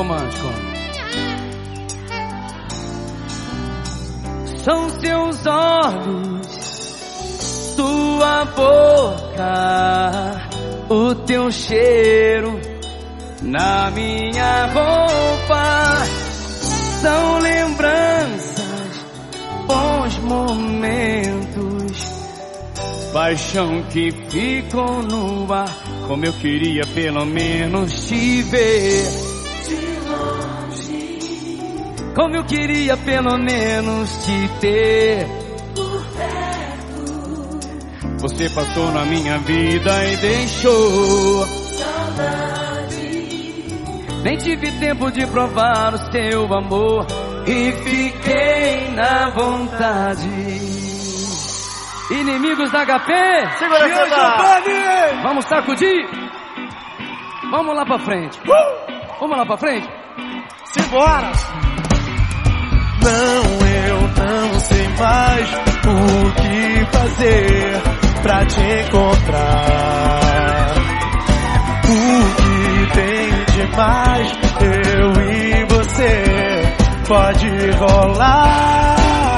romântico. São seus olhos, sua boca, o teu cheiro na minha roupa. São lembranças, bons momentos, paixão que ficou no ar. Como eu queria pelo menos te ver de longe. Como eu queria pelo menos te ter por perto. Você passou na minha vida e deixou saudade. Nem tive tempo de provar o seu amor e fiquei na vontade. Inimigos da HP, segura essa. Vamos sacudir. Vamos lá pra frente. Vamos lá pra frente. Simbora. Não, eu não sei mais o que fazer pra te encontrar. O que tem demais, eu e você, pode rolar.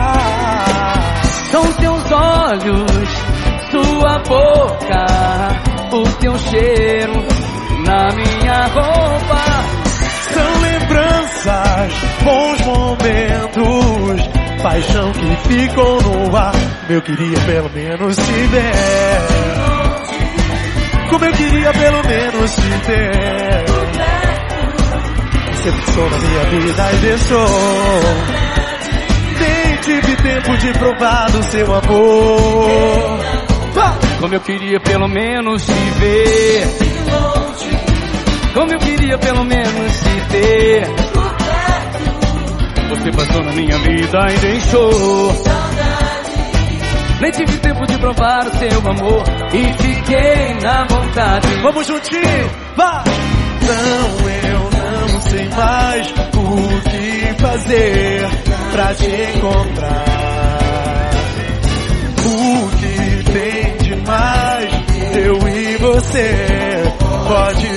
São teus olhos, sua boca, o teu cheiro na minha roupa. São lembranças, bons momentos, paixão que ficou no ar. Eu queria pelo menos te ver. Como eu queria pelo menos te ter. Você passou na minha vida e deixou. Nem tive tempo de provar do seu amor. Como eu queria pelo menos te ver. Como eu queria pelo menos te ter. Você passou na minha vida e deixou. Nem tive tempo de provar o seu amor e fiquei na vontade. Vamos juntinho, vai! Não, eu não sei mais o que fazer pra te encontrar. O que tem demais, eu e você, pode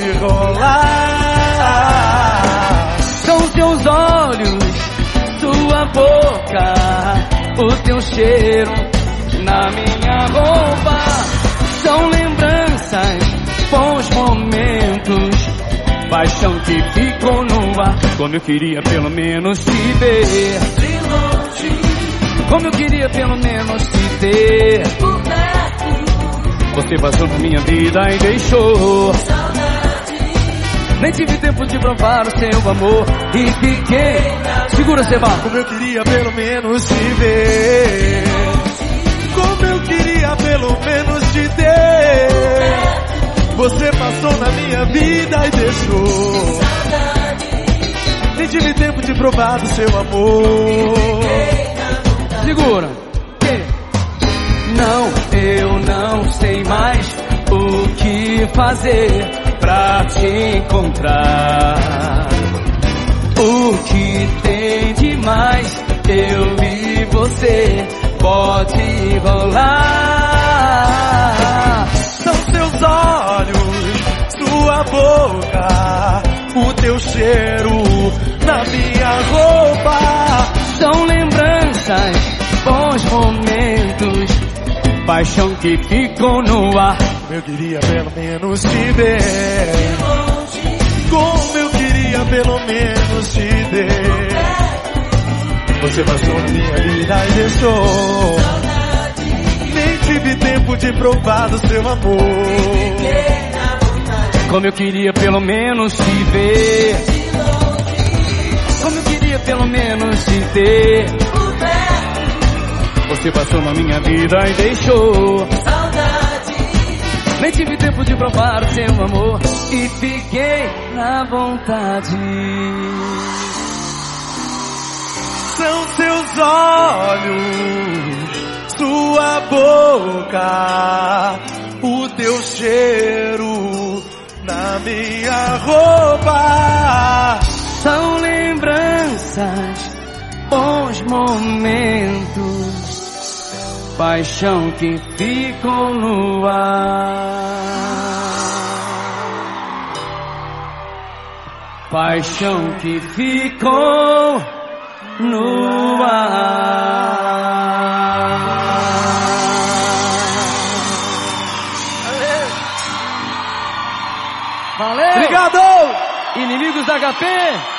rolar. São seus olhos, sua boca, o teu cheiro na minha roupa. São lembranças, bons momentos, paixão que ficou no ar. Como eu queria pelo menos te ver. Como eu queria pelo menos te ter. Você passou na minha vida e deixou. Nem tive tempo de provar o seu amor e fiquei. Segura, Seba. Como eu queria pelo menos te ver. Como eu queria pelo menos te ter. Você passou na minha vida e deixou. Nem tive tempo de provar do seu amor. Segura. Não, eu não sei mais o que fazer pra te encontrar. O que tem demais, eu e você, pode rolar. São seus olhos, sua boca, o teu cheiro na minha roupa. São lembranças, bons momentos, paixão que ficou no ar. Eu queria pelo menos te ver. Como eu queria pelo menos te ver. Você passou na minha vida e deixou. Nem tive tempo de provar do seu amor. Como eu queria pelo menos te ver. Como eu queria pelo menos te ter. Você passou na minha vida e deixou. Nem tive tempo de provar o seu amor e fiquei na vontade. São seus olhos, sua boca, o teu cheiro na minha roupa. São lembranças, bons momentos, paixão que ficou no ar. paixão que ficou no ar. Valeu! Obrigado! Inimigos da HP!